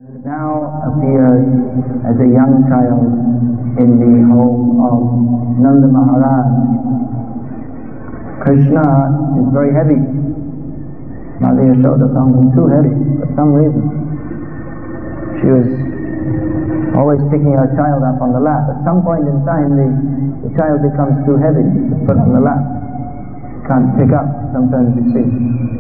Now appears as a young child in the home of Nanda Maharaj. Krishna is very heavy. Mother Yashoda found him too heavy for some reason. She was always picking her child up on the lap. At some point in time, the child becomes too heavy to put on the lap. Can't pick up, sometimes you see.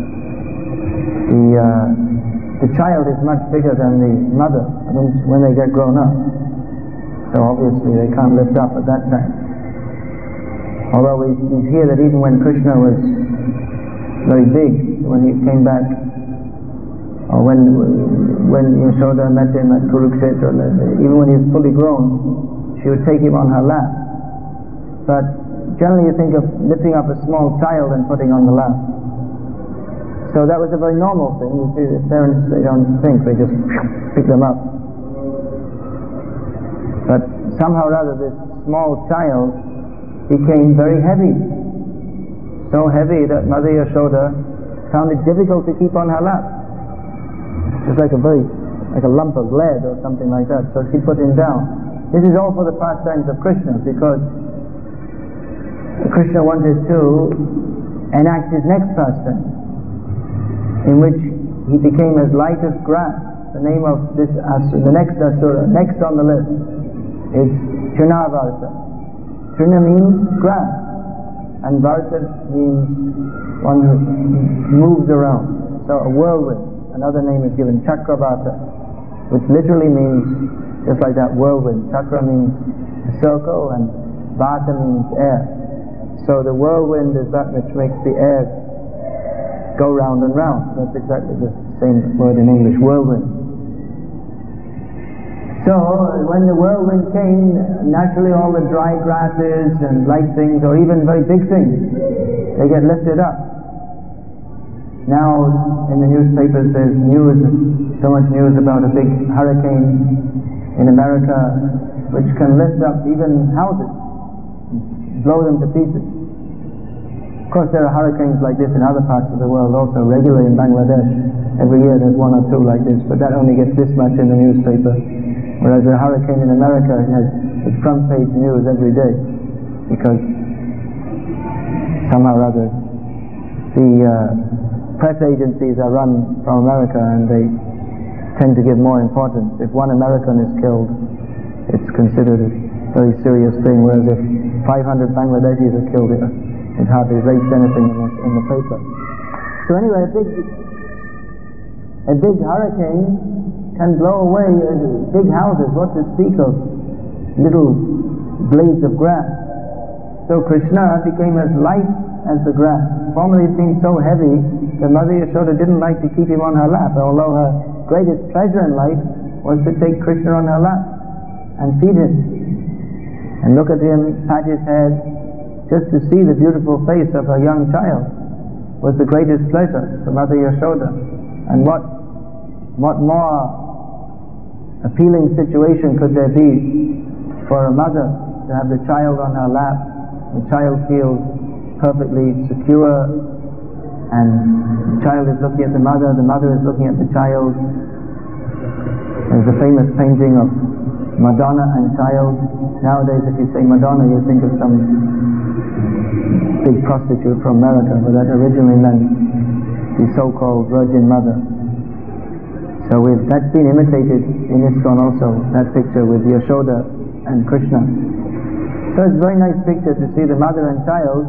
The child is much bigger than the mother when they get grown up. So obviously they can't lift up at that time. Although we hear that even when Krishna was very big, when he came back, or when Yashoda met him at Kurukshetra, even when he was fully grown, she would take him on her lap. But generally you think of lifting up a small child and putting on the lap. So that was a very normal thing. You see, the parents, they don't think, they just pick them up. But somehow or other, this small child became very heavy. So heavy that Mother Yashoda found it difficult to keep on her lap. Just like a lump of lead or something like that. So she put him down. This is all for the pastimes of Krishna, because Krishna wanted to enact his next pastime, in which he became as light as grass. The name of this asura, the next asura, next on the list, is Trinavarta. Trina means grass, and Varta means one who moves around. So a whirlwind. Another name is given, Chakravarta, which literally means, just like that, whirlwind. Chakra means a circle, and Vata means air. So the whirlwind is that which makes the air go round and round. That's exactly the same word in English, whirlwind. So when the whirlwind came, naturally all the dry grasses and light things, or even very big things, they get lifted up. Now in the newspapers there's so much news about a big hurricane in America which can lift up even houses, blow them to pieces. Of course, there are hurricanes like this in other parts of the world also, regularly in Bangladesh. Every year there's one or two like this, but that only gets this much in the newspaper. Whereas a hurricane in America has its front page news every day, because somehow or other the press agencies are run from America, and they tend to give more importance. If one American is killed, it's considered a very serious thing, whereas if 500 Bangladeshis are killed, it hardly rates anything in the paper. So anyway, a big hurricane can blow away big houses, what to speak of little blades of grass. So Krishna became as light as the grass. Formerly it seemed so heavy that Mother Yashoda didn't like to keep him on her lap, although her greatest pleasure in life was to take Krishna on her lap and feed him and look at him, pat his head. Just to see the beautiful face of a young child was the greatest pleasure for Mother Yashoda. And what more appealing situation could there be for a mother to have the child on her lap? The child feels perfectly secure, and the child is looking at the mother is looking at the child. There's a famous painting of Madonna and child. Nowadays if you say Madonna, you think of some big prostitute from America, but that originally meant the so-called Virgin Mother. So that's been imitated in ISKCON also, that picture with Yashoda and Krishna. So it's a very nice picture to see the mother and child.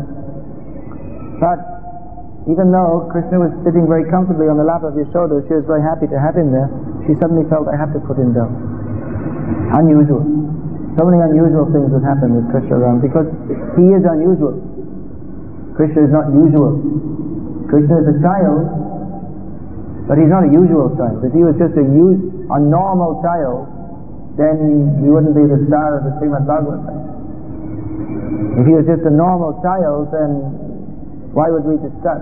But even though Krishna was sitting very comfortably on the lap of Yashoda, she was very happy to have him there, she suddenly felt, I have to put him down. Unusual. So many unusual things would happen with Krishna around, because he is unusual. Krishna is not usual. Krishna is a child, but he's not a usual child. If he was just a normal child, then he wouldn't be the star of the Srimad Bhagavatam. If he was just a normal child, then why would we discuss?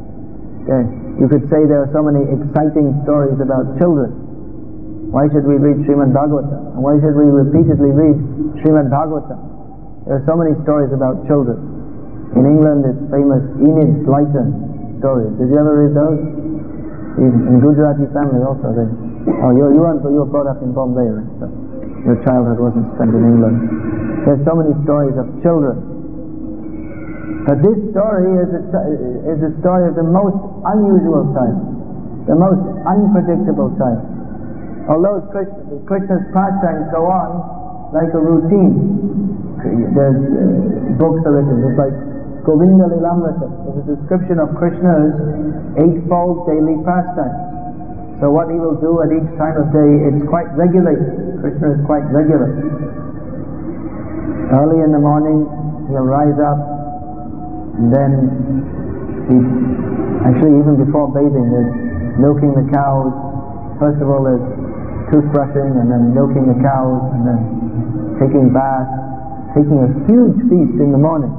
You could say there are so many exciting stories about children. Why should we read Srimad Bhagavatam? And why should we repeatedly read Srimad Bhagavatam? There are so many stories about children. In England, it's famous Enid Blyton stories. Did you ever read those? In Gujarati family also, Oh, you were brought up in Bombay, right? So your childhood wasn't spent in England. There's so many stories of children. But this story is a story of the most unusual child, the most unpredictable child. Although Krishna's pastimes go on like a routine, there's books are written, it's like Govinda Lilamrita, there's a description of Krishna's eightfold daily pastimes. So what he will do at each time of day, it's quite regulated. Krishna is quite regular. Early in the morning, he'll rise up, and then actually even before bathing, there's milking the cows. First of all, there's toothbrushing, and then milking the cows, and then taking bath, taking a huge feast in the morning.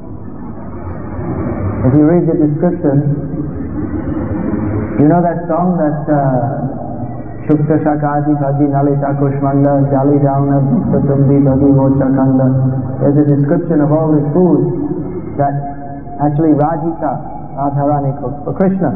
If you read the description, you know that song that Shukta Shakadi Bhaji Nalita Kushmanda Jali Downa Tumbi Bhagi Mochakanda. There's a description of all the foods that actually Radharani cooks for Krishna.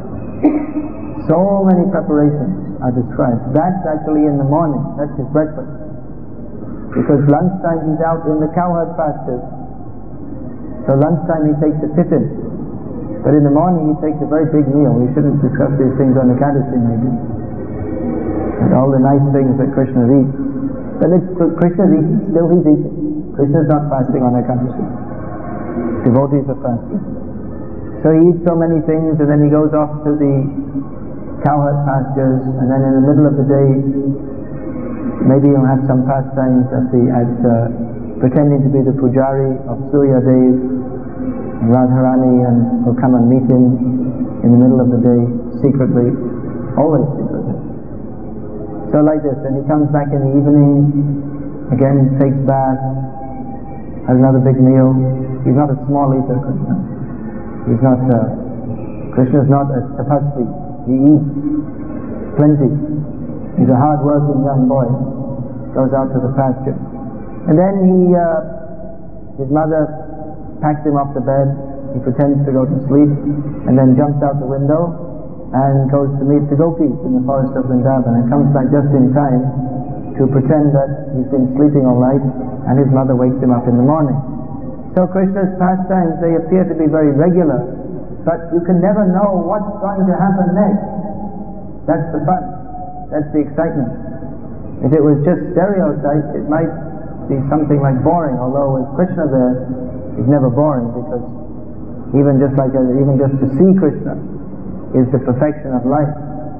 So many preparations are described. That's actually in the morning, that's his breakfast. Because lunchtime he's out in the cowherd pastures. So lunchtime he takes a tiffin. But in the morning he takes a very big meal. We shouldn't discuss these things on the Ekadashi maybe. And all the nice things that Krishna eats. But if Krishna's eating, still he's eating. Krishna's not fasting on Ekadashi. Devotees are fasting. So he eats so many things, and then he goes off to the cowherd pastures, and then in the middle of the day maybe he'll have some pastimes pretending to be the pujari of Surya Dev, Radharani, and will come and meet him in the middle of the day, secretly, always secretly. So like this, and he comes back in the evening, again takes bath, has another big meal. He's not a small eater, Krishna. Krishna's not a tapasvi. He eats plenty. He's a hard-working young boy, goes out to the pasture. And then his mother packs him off the bed, he pretends to go to sleep, and then jumps out the window and goes to meet the gopis in the forest of Vrindavan, and comes back just in time to pretend that he's been sleeping all night, and his mother wakes him up in the morning. So Krishna's pastimes, they appear to be very regular, but you can never know what's going to happen next. That's the fun, that's the excitement. If it was just stereotyped, it might be something like boring, although with Krishna there, it's never boring, because even just to see Krishna is the perfection of life.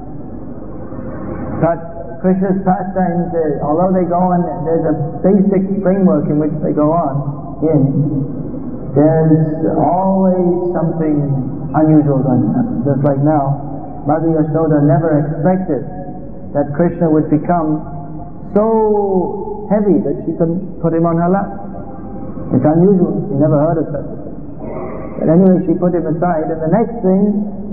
But Krishna's pastimes, although they go on, there's a basic framework in which they go on there's always something unusual going to happen. Just like now, Mother Yashoda never expected that Krishna would become so heavy that she couldn't put him on her lap. It's unusual, she never heard of such a thing. But anyway, she put him aside, and the next thing,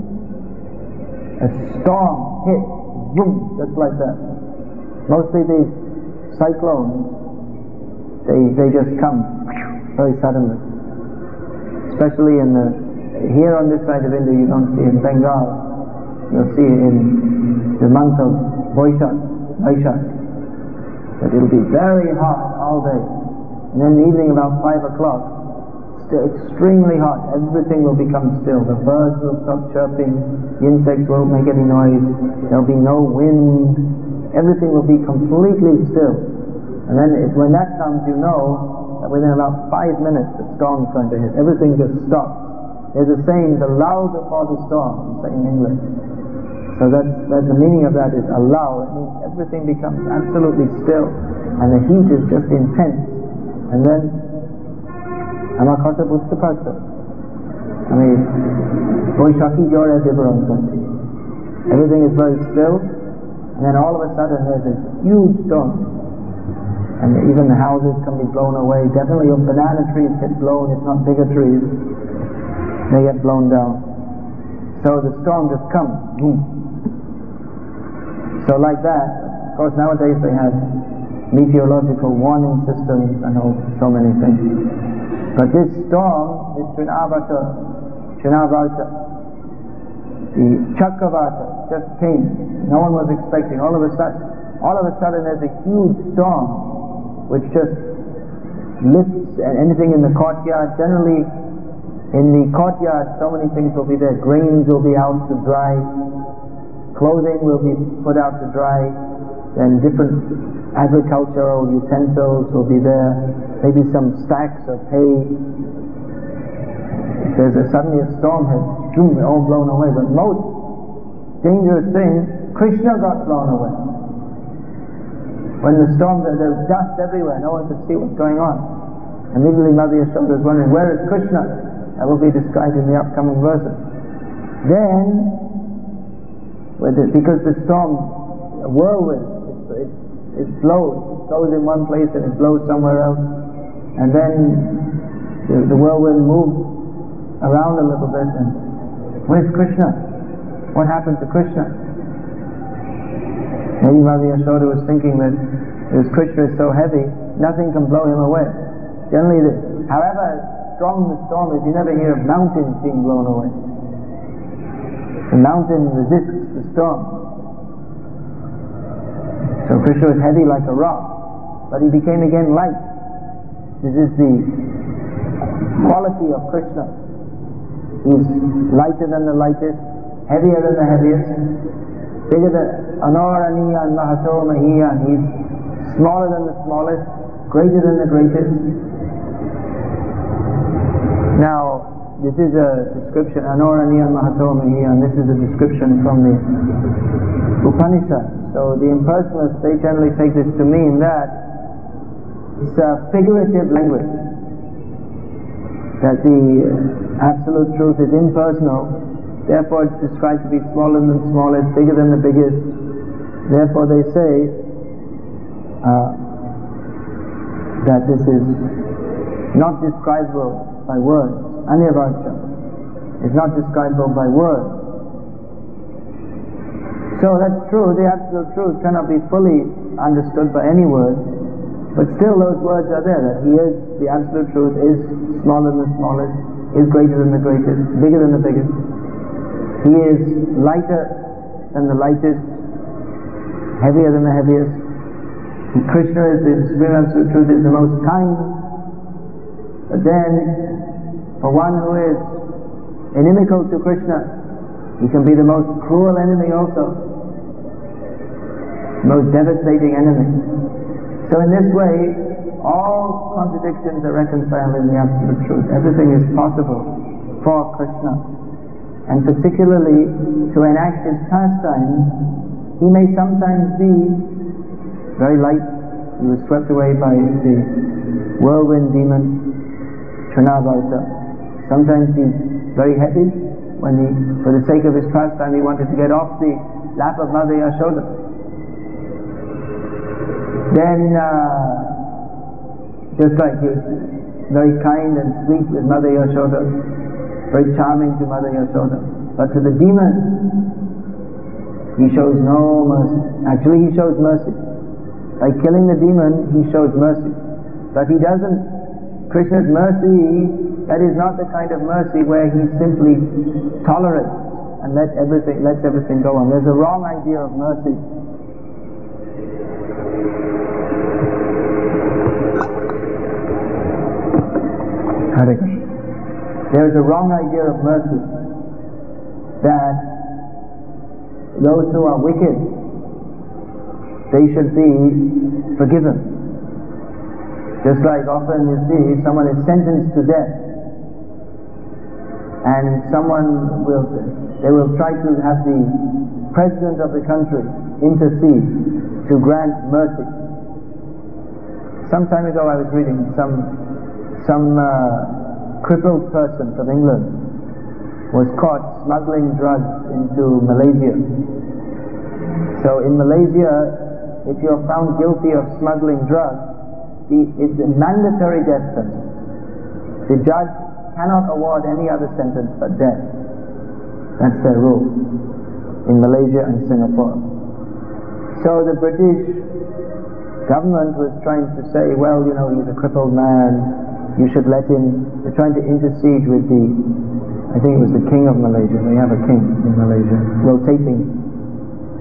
a storm hit, boom, just like that. Mostly these cyclones, they just come very suddenly. Especially here on this side of India, you don't see it. In Bengal, you'll see it in the month of Vaishak, that it'll be very hot all day. And then in the evening about 5 o'clock, still extremely hot, everything will become still. The birds will stop chirping, the insects won't make any noise, there'll be no wind, everything will be completely still. And then when that comes, you know that within about 5 minutes the storm's going to hit. Everything just stops. There's a saying, the lull before the storm, we say in English. So that's the meaning of that is a lull. It means everything becomes absolutely still, and the heat is just intense. And then Amakata Bustapasa. I mean, Boishaki Jora Devaram Kanti. Everything is very still, and then all of a sudden there's a huge storm. And even the houses can be blown away. Definitely your banana trees get blown, if not bigger trees. They get blown down. So the storm just comes. Boom. So like that, of course nowadays they have meteorological warning systems and so many things. But this storm, this Trinavata, the Chakravata, just came. No one was expecting. All of a sudden there's a huge storm which just lifts anything in the courtyard. Generally in the courtyard so many things will be there. Grains will be out to dry, clothing will be put out to dry, then different agricultural utensils will be there, maybe some stacks of hay. Suddenly a storm has all blown away. But most dangerous thing, Krishna got blown away. When the storm, there was dust everywhere, no one could see what's going on. Immediately Mother Yashoda was wondering, where is Krishna? That will be described in the upcoming verses. Then, because the storm, a whirlwind, it blows in one place and it blows somewhere else, and then the whirlwind moves around a little bit, and where's Krishna? What happened to Krishna? Maybe Mother Yashoda was thinking that because Krishna is so heavy, nothing can blow him away. Generally, however strong the storm is, you never hear of mountains being blown away. The mountain resists the storm. So Krishna was heavy like a rock, but he became again light. This is the quality of Krishna. He's lighter than the lightest, heavier than the heaviest, bigger than Anoraniyan Mahato Mahiyan. He's smaller than the smallest, greater than the greatest. Now, this is a description, Anoraniyan Mahato Mahiyan. This is a description from the Upanishad. So the impersonalists, they generally take this to mean that it's a figurative language, that the absolute truth is impersonal, therefore it's described to be smaller than the smallest, bigger than the biggest. Therefore they say that this is not describable by words. Anirvacha is not describable by words. So that's true, the absolute truth cannot be fully understood by any words, but still those words are there, that he is, the absolute truth is smaller than the smallest, is greater than the greatest, bigger than the biggest. He is lighter than the lightest, heavier than the heaviest. And Krishna is the Supreme Absolute Truth, is the most kind. But then, for one who is inimical to Krishna, he can be the most cruel enemy also, most devastating enemy. So in this way, all contradictions are reconciled in the Absolute Truth. Everything is possible for Krishna. And particularly to enact his pastimes, he may sometimes be very light. He was swept away by the whirlwind demon, Trinavarta. Sometimes he's very heavy, when for the sake of his pastime, he wanted to get off the lap of Mother Yashoda. Then, just like he was very kind and sweet with Mother Yashoda, very charming to Mother Yashoda, but to the demon, he shows no mercy. Actually, he shows mercy. By killing the demon, he shows mercy. But he doesn't, Krishna's mercy, that is not the kind of mercy where he simply tolerates and lets everything go on. There's a wrong idea of mercy. Hare Krishna. There is a wrong idea of mercy, that those who are wicked, they should be forgiven. Just like often you see someone is sentenced to death, and they will try to have the president of the country intercede to grant mercy. Some time ago I was reading some crippled person from England was caught smuggling drugs into Malaysia. So in Malaysia, if you're found guilty of smuggling drugs, it's a mandatory death sentence. The judge cannot award any other sentence but death. That's their rule in Malaysia and Singapore. So the British government was trying to say, well, he's a crippled man, you should let him. They're trying to intercede with I think it was the king of Malaysia. They have a king in Malaysia, rotating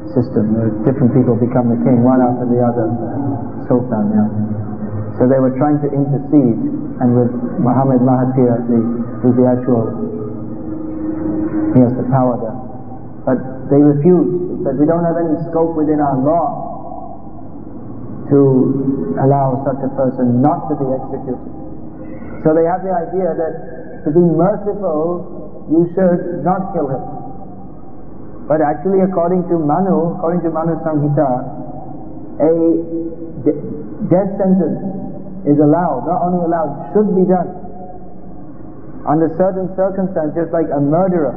system, where different people become the king, one after the other, sultan, yeah. So they were trying to intercede, and with Muhammad Mahathir, who's the actual, he has the power there. But they refused. They said, we don't have any scope within our law to allow such a person not to be executed. So they have the idea that to be merciful, you should not kill him. But actually, according to Manu Samhita, a death sentence is allowed, not only allowed, should be done under certain circumstances, just like a murderer.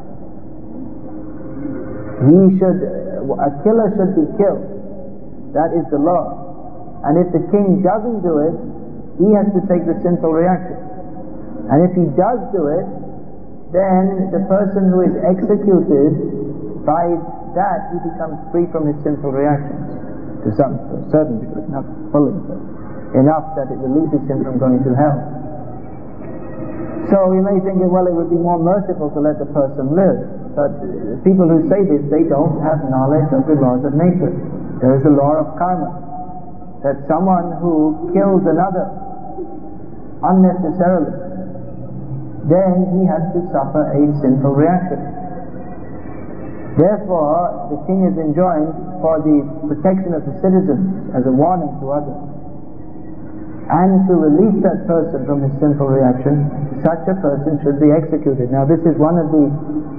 A killer should be killed. That is the law. And if the king doesn't do it, he has to take the sinful reaction. And if he does do it, then the person who is executed, by that he becomes free from his sinful reactions. To a certain degree, not fully, but enough that it releases him from going to hell. So you may think, well, it would be more merciful to let the person live. But people who say this, they don't have knowledge of the laws of nature. There is a law of karma, that someone who kills another unnecessarily, then he has to suffer a sinful reaction. Therefore, the king is enjoined for the protection of the citizens as a warning to others, and to release that person from his sinful reaction, such a person should be executed. Now, this is one of these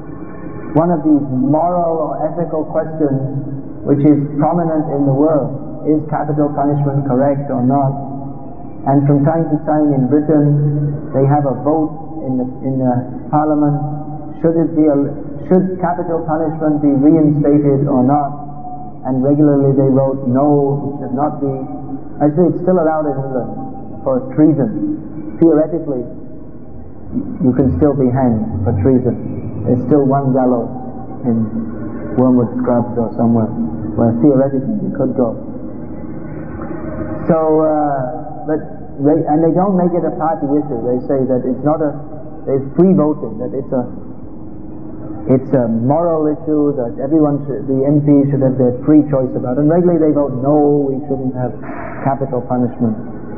moral or ethical questions which is prominent in the world. Is capital punishment correct or not? And from time to time in Britain, they have a vote in the parliament. Should capital punishment be reinstated or not? And regularly they vote no, it should not be. Actually, it's still allowed in England for treason. Theoretically, you can still be hanged for treason. There's still one gallows in Wormwood Scrubs or somewhere where theoretically you could go. So, and they don't make it a party issue. They say that it's not there's free voting, that it's a moral issue that the MP should have their free choice about. And regularly they vote no, we shouldn't have capital punishment.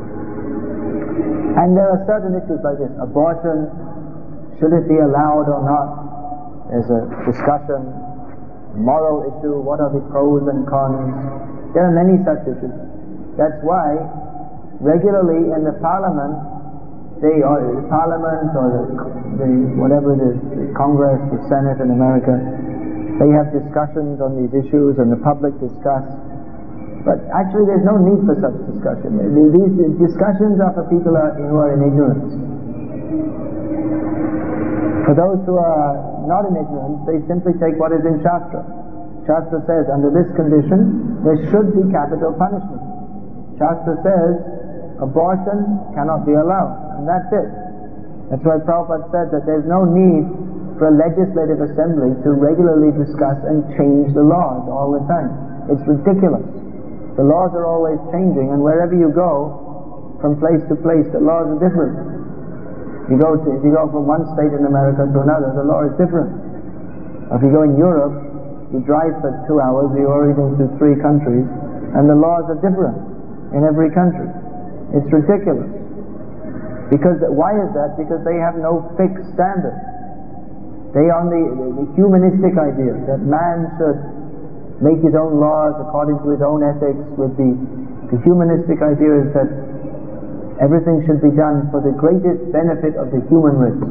And there are certain issues like this. Abortion, should it be allowed or not? There's a discussion. Moral issue, what are the pros and cons? There are many such issues. That's why regularly in the parliament, the Congress, the Senate in America, they have discussions on these issues and the public discuss. But actually there's no need for such discussion. These discussions are for people who are in ignorance. For those who are not in ignorance, they simply take what is in Shastra. Shastra says, under this condition, there should be capital punishment. Shastra says, abortion cannot be allowed, and that's it. That's why Prabhupada said that there's no need for a legislative assembly to regularly discuss and change the laws all the time. It's ridiculous. The laws are always changing, and wherever you go, from place to place, the laws are different. If you go from one state in America to another, the law is different. If you go in Europe, you drive for 2 hours, you're already going to 3 countries, and the laws are different in every country. It's ridiculous. Why is that? Because they have no fixed standard. They are on the humanistic idea that man should make his own laws according to his own ethics. With the humanistic idea is that everything should be done for the greatest benefit of the human race.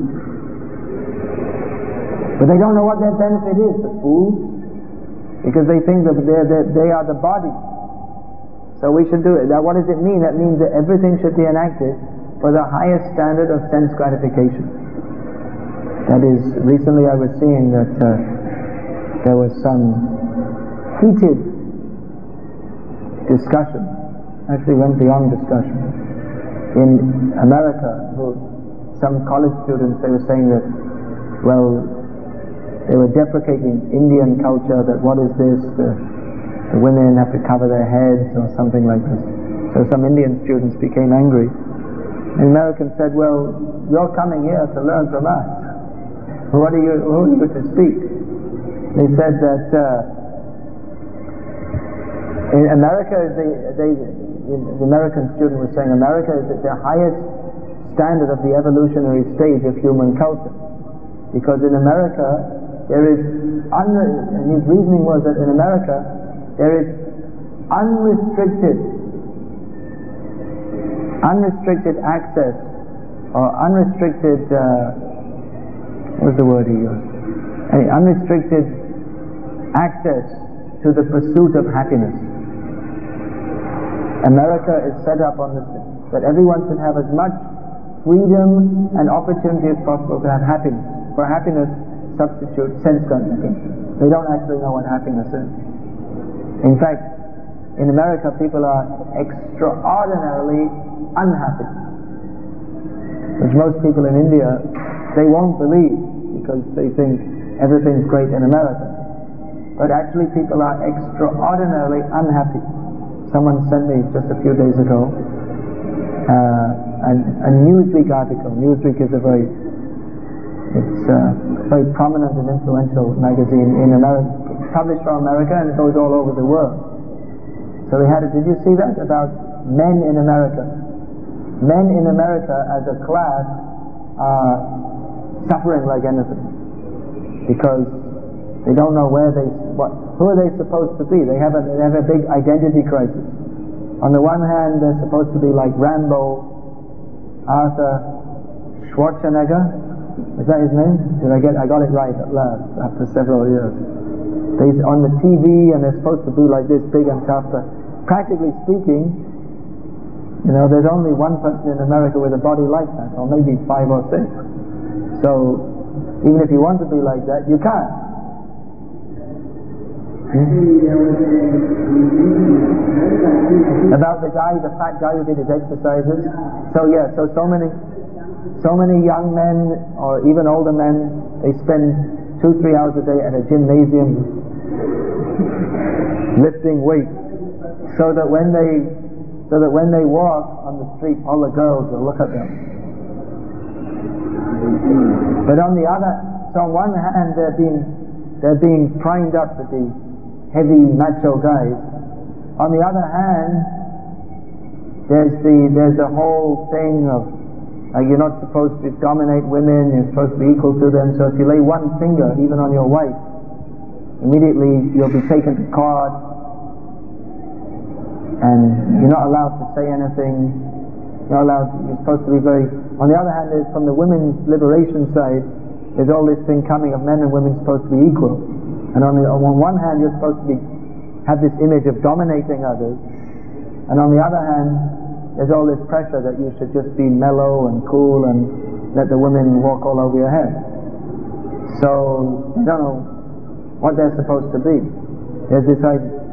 But they don't know what that benefit is, the fools, because they think that they are the body. So we should do it. Now what does it mean? That means that everything should be enacted for the highest standard of sense gratification. That is, recently I was seeing that there was some heated discussion, actually went beyond discussion, in America. Some college students, they were saying that, well, they were deprecating Indian culture, that what is this, the women have to cover their heads or something like this. So some Indian students became angry. And Americans said, well, you're coming here to learn from us. Who are you to speak? They said that In America, the American student was saying America is at the highest standard of the evolutionary stage of human culture, because in America there is and his reasoning was that in America there is unrestricted access, or unrestricted what was the word he used? Unrestricted access to the pursuit of happiness. America is set up on this thing, that everyone should have as much freedom and opportunity as possible to have happiness. For happiness, substitute sense gratification. They don't actually know what happiness is. In fact, in America, people are extraordinarily unhappy, which most people in India, they won't believe, because they think everything's great in America. But actually people are extraordinarily unhappy. Someone sent me just a few days ago a Newsweek article. Newsweek is a very prominent and influential magazine in America, published from America, and it goes all over the world. So they had did you see that? About men in America. Men in America as a class are suffering like anything, because they don't know who are they supposed to be. They have a big identity crisis. On the one hand, they're supposed to be like Rambo, Arthur Schwarzenegger. Is that his name? I got it right at last after several years. They're on the TV and they're supposed to be like this, big and tough. But practically speaking, there's only one person in America with a body like that, or maybe 5 or 6. So even if you want to be like that, you can't. About the fat guy who did his exercises. So many young men, or even older men, they spend 2-3 hours a day at a gymnasium lifting weights, so that when they walk on the street, all the girls will look at them. But on one hand, they're being primed up with the heavy macho guys. On the other hand, there's the whole thing of you're not supposed to dominate women, you're supposed to be equal to them. So if you lay one finger even on your wife, immediately you'll be taken to court, and you're not allowed to say anything. You're supposed to be very. On the other hand, from the women's liberation side, there's all this thing coming of men and women supposed to be equal. And on one hand, you're supposed to have this image of dominating others, and on the other hand, there's all this pressure that you should just be mellow and cool and let the women walk all over your head. So I don't know what they're supposed to be. There's this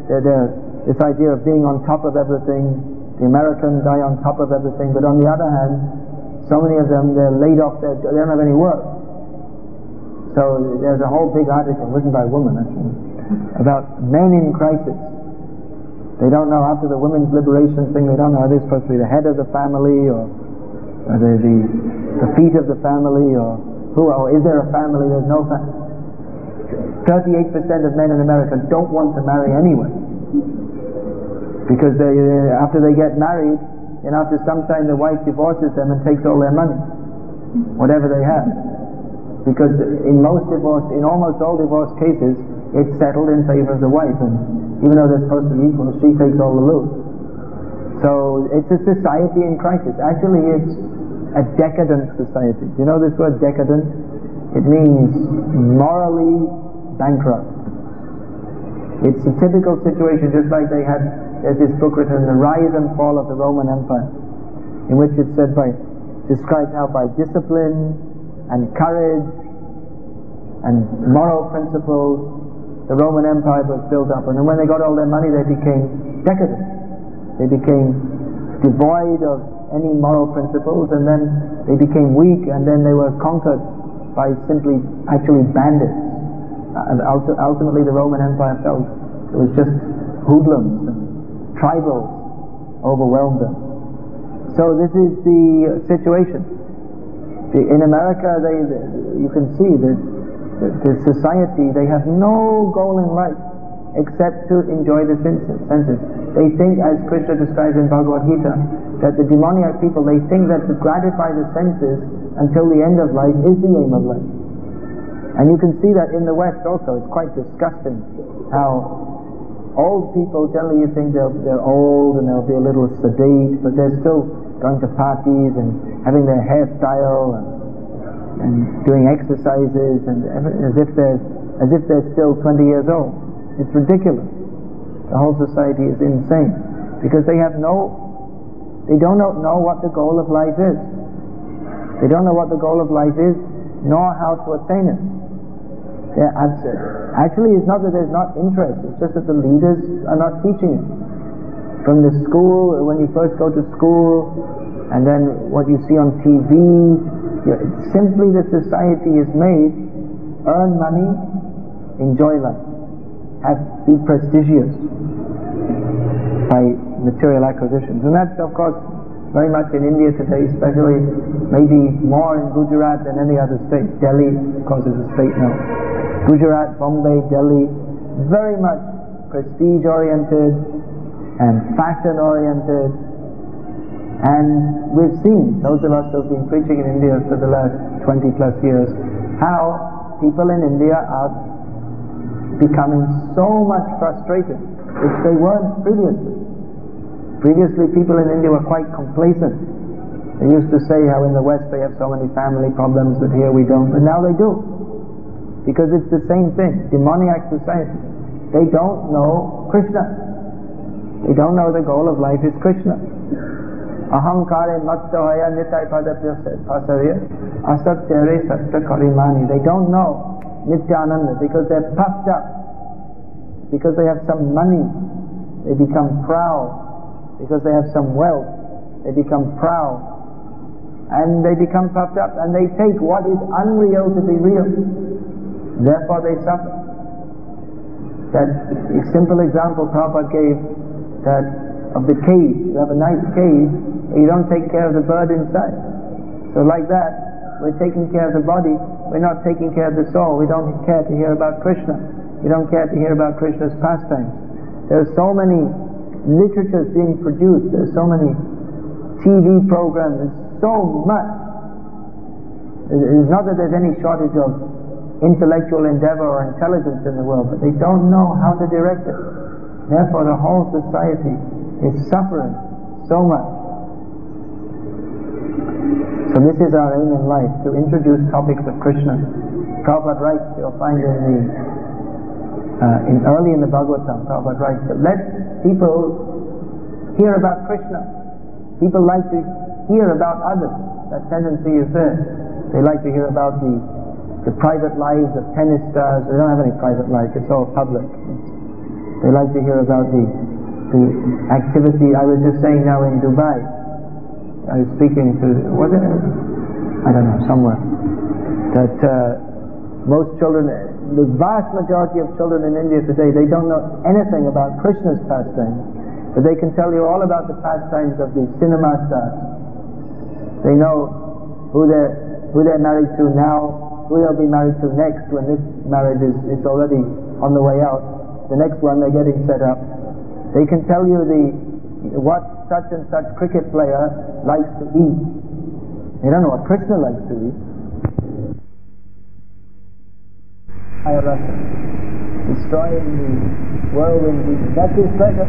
idea of being on top of everything, the American guy on top of everything, but on the other hand, so many of them, they're laid off, they don't have any work. So there's a whole big article written by a woman, actually, about men in crisis. They don't know, after the women's liberation thing, they don't know, are they supposed to be the head of the family, or are they the feet of the family, or is there a family? There's no family. 38% of men in America don't want to marry anyway, because after they get married, and after some time the wife divorces them and takes all their money, whatever they have. Because in almost all divorce cases, it's settled in favor of the wife, and even though they're supposed to be equal, she takes all the loot. So it's a society in crisis. Actually, it's a decadent society. Do you know this word decadent? It means morally bankrupt. It's a typical situation, just like there's this book written, The Rise and Fall of the Roman Empire, in which it describes how by discipline and courage and moral principles the Roman Empire was built up. And then when they got all their money, they became decadent. They became devoid of any moral principles, and then they became weak, and then they were conquered by actually bandits. And ultimately the Roman Empire felt it was just hoodlums and tribals overwhelmed them. So this is the situation. In America, you can see that the society, they have no goal in life. except to enjoy the senses. They think, as Krishna describes in Bhagavad Gita, that the demoniac people, they think that to gratify the senses until the end of life is the aim of life. And you can see that in the West also. It's quite disgusting how old people, generally you think they're old and they'll be a little sedate, but they're still going to parties and having their hairstyle and doing exercises and as if they're still 20 years old. It's ridiculous. The whole society is insane because they don't know what the goal of life is. They don't know what the goal of life is, nor how to attain it. Actually, it's not that there's not interest, it's just that the leaders are not teaching it. From the school, when you first go to school, and then what you see on TV, simply the society is made, earn money, enjoy life, be prestigious by material acquisitions. And that's, of course, very much in India today, especially maybe more in Gujarat than any other state. Delhi, of course, is a state now. Gujarat, Bombay, Delhi, very much prestige-oriented and fashion-oriented. And we've seen, those of us who have been preaching in India for the last 20 plus years, how people in India are becoming so much frustrated, which they weren't previously. Previously, people in India were quite complacent. They used to say how in the West they have so many family problems, but here we don't. But now they do. Because it's the same thing. Demoniac society. They don't know Krishna. They don't know the goal of life is Krishna. Ahankare mattahaya nitai padapyasarya asatyare satta karimani. They don't know Nityananda because they're puffed up. Because they have some money, they become proud. Because they have some wealth, they become proud. And they become puffed up and they take what is unreal to be real. Therefore they suffer. That simple example Prabhupada gave, that of the cage. You have a nice cage, you don't take care of the bird inside. So like that, we're taking care of the body, we're not taking care of the soul. We don't care to hear about Krishna. We don't care to hear about Krishna's pastimes. There are so many literatures being produced, there's so many TV programs, there's so much. It's not that there's any shortage of intellectual endeavor or intelligence in the world, but they don't know how to direct it. Therefore the whole society is suffering so much. So this is our aim in life, to introduce topics of Krishna. Prabhupada writes, you'll find early in the Bhagavatam, Prabhupada writes that let people hear about Krishna. People like to hear about others. That tendency is there. They like to hear about the private lives of tennis stars. They don't have any private life, it's all public. They like to hear about the activity. I was just saying now in Dubai, I was speaking to, was it? I don't know, somewhere. That most children, the vast majority of children in India today, they don't know anything about Krishna's pastimes, but they can tell you all about the pastimes of the cinema stars. They know who they're married to now, who they'll be married to next when this marriage is already on the way out. The next one they're getting set up. They can tell you what such and such cricket player likes to eat. They don't know what Krishna likes to eat. Destroying the whirlwind, that's his pleasure.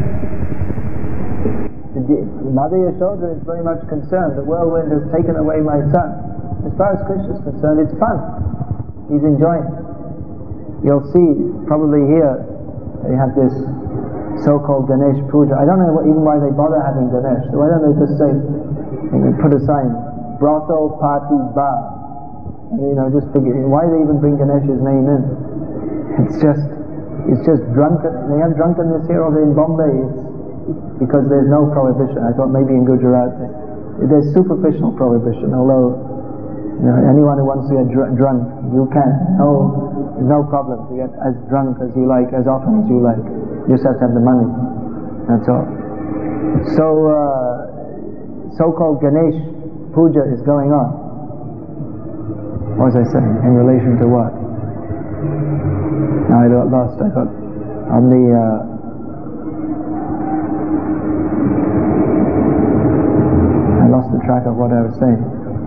Mother Yashoda is very much concerned. The whirlwind has taken away my son. As far as Krishna is concerned, it's fun. He's enjoying it. You'll see, probably here, they have this so-called Ganesh Puja. I don't know even why they bother having Ganesh. So why don't they just say, put a sign, brothel party bar. Just forget. Why do they even bring Ganesh's name in? It's just drunken. They have drunkenness here over in Bombay. It's because there's no prohibition. I thought maybe in Gujarat there's superficial prohibition. Although anyone who wants to get drunk, you can. There's no problem to get as drunk as you like, as often as you like. You just have to have the money. That's all. So so-called Ganesh Puja is going on. What was I saying? In relation to what? Now I got lost. I thought on the I lost the track of what I was saying.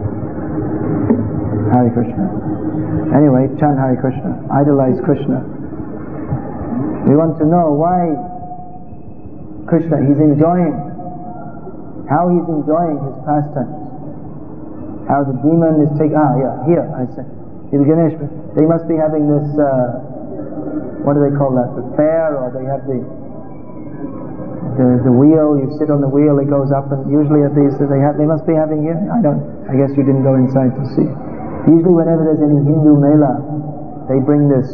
Hare Krishna. Anyway, chant Hare Krishna. Idolize Krishna. We want to know why Krishna, he's enjoying, how he's enjoying his pastimes. How the demon is taking, here I say, in Ganesh, they must be having this, what do they call that, the fair, or they have the wheel, you sit on the wheel, it goes up, and usually at these, they must be having here, I guess you didn't go inside to see. Usually whenever there's any Hindu mela, they bring this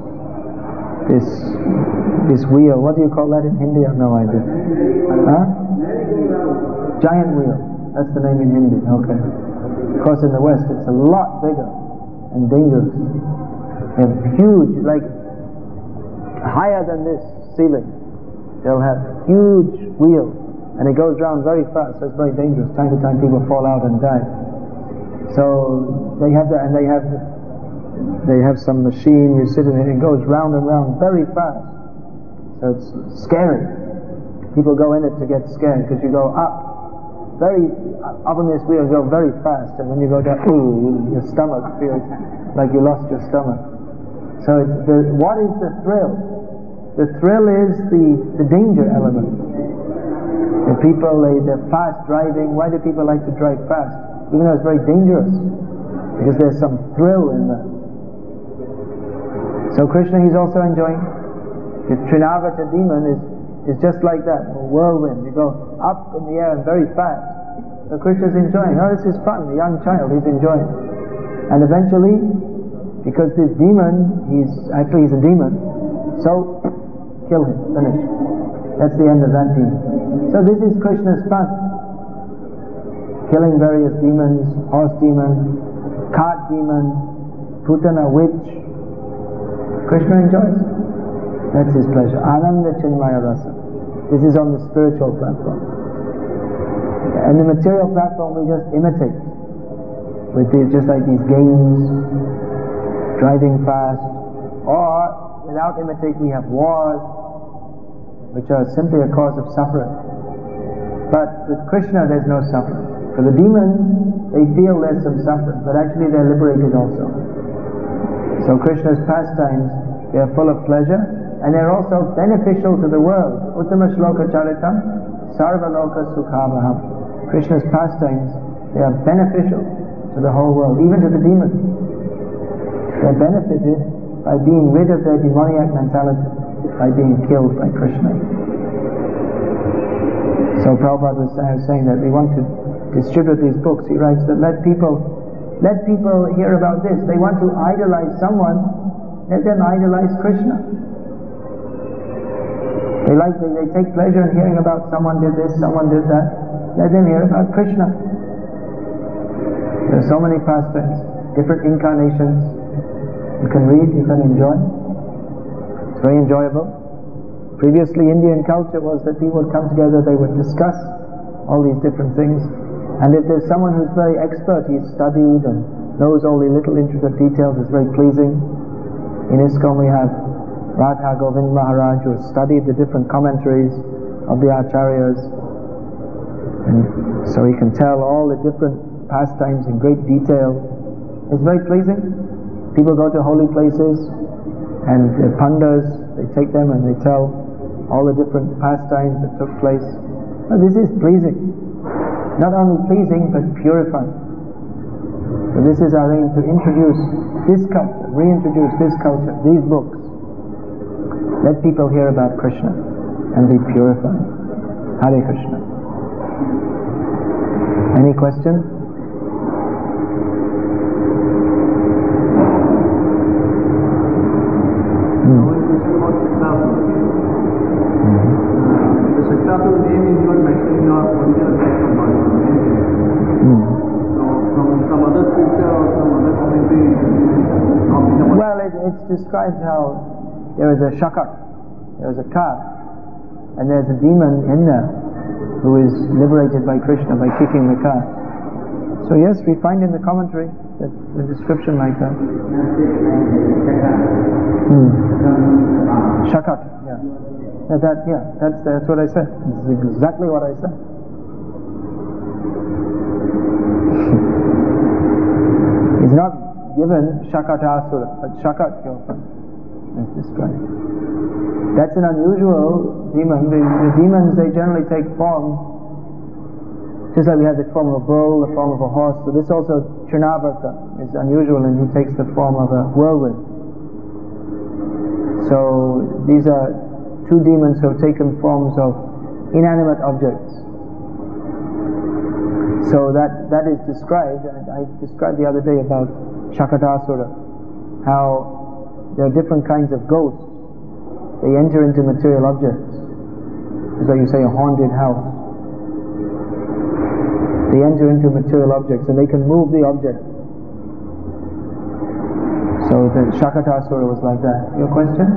wheel, what do you call that in Hindi? I have no idea. Huh? Giant wheel, that's the name in Hindi, okay. Of course in the West it's a lot bigger and dangerous. They have huge, like higher than this ceiling. They'll have huge wheels and it goes round very fast, so it's very dangerous. Time to time people fall out and die. So they have that, and they have some machine, you sit in it, it goes round and round very fast. So it's scary. People go in it to get scared because you go up on this wheel, you go very fast, and when you go down, your stomach feels like you lost your stomach. So what is the thrill? The thrill is the danger element. The people, they're fast driving. Why do people like to drive fast? Even though it's very dangerous, because there's some thrill in that. So Krishna, he's also enjoying. The Trinavata demon is just like that, a whirlwind. You go up in the air and very fast. So Krishna's enjoying. Oh, this is fun. The young child, he's enjoying. And eventually, because this demon, he's a demon, so kill him, finish. That's the end of that demon. So this is Krishna's fun. Killing various demons, horse demon, cart demon, Putana witch. Krishna enjoys. That's his pleasure. Ananda Chinmaya Rasa. This is on the spiritual platform. And the material platform we just imitate with these, just like these games, driving fast, or without imitate we have wars, which are simply a cause of suffering. But with Krishna there's no suffering. For the demons, they feel there's some suffering, but actually they're liberated also. So Krishna's pastimes, they are full of pleasure, and they're also beneficial to the world. Uttama shloka charitam, sarva loka sukhavaham. Krishna's pastimes, they are beneficial to the whole world, even to the demons. They're benefited by being rid of their demoniac mentality, by being killed by Krishna. So Prabhupada was saying that we want to distribute these books. He writes that let people hear about this. They want to idolize someone, let them idolize Krishna. They take pleasure in hearing about someone did this, someone did that. Let them hear about Krishna. There are so many pastimes, different incarnations. You can read, you can enjoy. It's very enjoyable. Previously Indian culture was that people would come together, they would discuss all these different things. And if there's someone who's very expert, he's studied and knows all the little intricate details, it's very pleasing. In ISKCON we have Radha Govind Maharaj who has studied the different commentaries of the Acharyas, and so he can tell all the different pastimes in great detail. It's very pleasing. People go to holy places and the pandas, they take them and they tell all the different pastimes that took place. Now, this is pleasing. Not only pleasing but purifying. So this is our aim, to introduce this culture, reintroduce this culture, these books. Let people hear about Krishna and be purified. Hare Krishna. Any question? The Shaktatul name is not mentioned in our original text of Bhagavad. So from some other scripture or some other commentary, well, it's described how there is a shakar, there is a calf, and there's a demon in there who is liberated by Krishna by kicking the calf. So yes, we find in the commentary That's a description like that. Shakat, that's what I said. It's exactly what I said. He's not given Shakatasura, but Shakat is described. That's an unusual demon. The demons, they generally take forms, just like we have the form of a bull, the form of a horse. So this also, Trinavarta, is unusual, and he takes the form of a whirlwind. So these are two demons who have taken forms of inanimate objects. So that is described, and I described the other day about Shakatasura, how there are different kinds of ghosts. They enter into material objects. It's like you say a haunted house. They enter into material objects and they can move the object. So the Shakatasura was like that. Your question?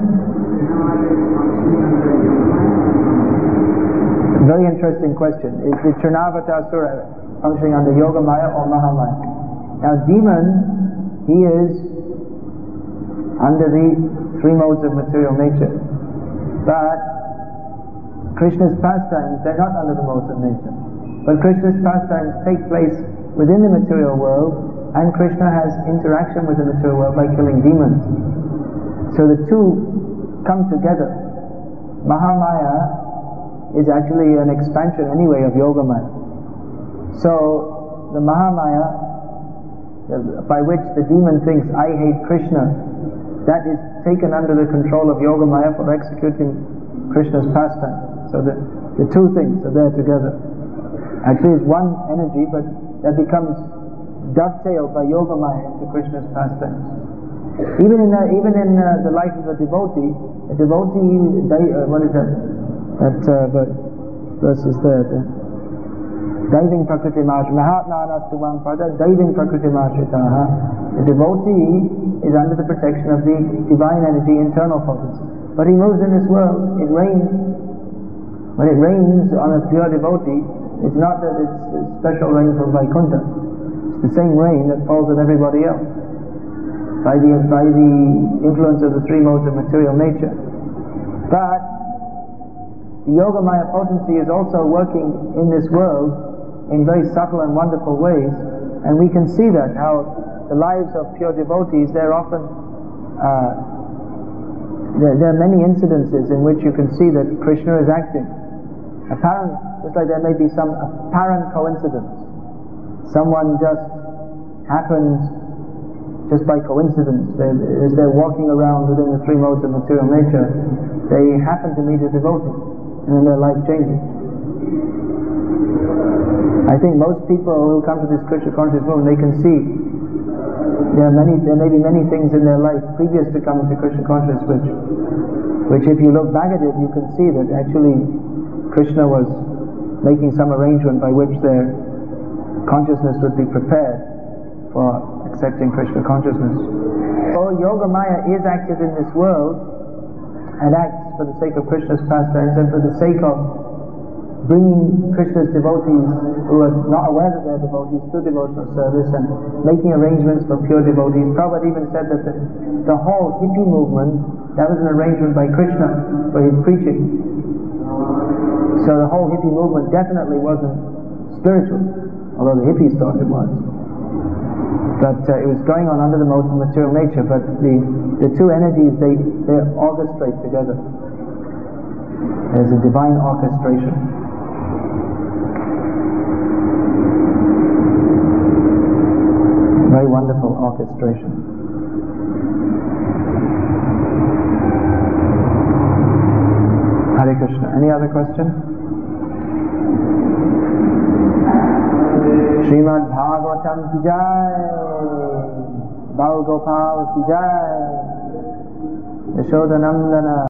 Very interesting question. Is the Trinavartasura functioning under Yogamaya or Mahamaya? Now demon, he is under the three modes of material nature. But Krishna's pastimes, they're not under the modes of nature. But Krishna's pastimes take place within the material world, and Krishna has interaction with the material world by killing demons. So the two come together. Mahamaya is actually an expansion anyway of Yogamaya. So the Mahamaya, by which the demon thinks, I hate Krishna, that is taken under the control of Yogamaya for executing Krishna's pastime. So the two things are there together. Actually it's one energy, but that becomes dovetailed by Yogamaya into Krishna's pastimes. Even in the life of a devotee, what is that? That verse is there. Daiving prakriti mahatmanastu pada daiving prakriti mashritaha. The devotee is under the protection of the divine energy, internal potency. But he moves in this world, it rains. When it rains on a pure devotee, it's not that it's a special rain from Vaikuntha. It's the same rain that falls on everybody else. By the influence of the three modes of material nature. But the Yogamaya potency is also working in this world in very subtle and wonderful ways, and we can see that how the lives of pure devotees, they're often there are many incidences in which you can see that Krishna is acting. Just like there may be some apparent coincidence. Someone just happens just by coincidence, as they're walking around within the three modes of material nature, they happen to meet a devotee, and then their life changes. I think most people who come to this Krishna conscious movement, they can see there may be many things in their life previous to coming to Krishna conscious, which if you look back at it, you can see that actually Krishna was making some arrangement by which their consciousness would be prepared for accepting Krishna consciousness. So Yogamaya is active in this world and acts for the sake of Krishna's pastimes and for the sake of bringing Krishna's devotees who are not aware that they're devotees to devotional service and making arrangements for pure devotees. Prabhupada even said that the whole hippie movement, that was an arrangement by Krishna for his preaching. So the whole hippie movement definitely wasn't spiritual, although the hippies thought it was. But it was going on under the modes of material nature, but the two energies, they orchestrate together. There's a divine orchestration. Very wonderful orchestration. Hare Krishna. Any other question? Srimad Bhagavatam ki jai, Bal Gopal ki jai, Yashoda Nandana.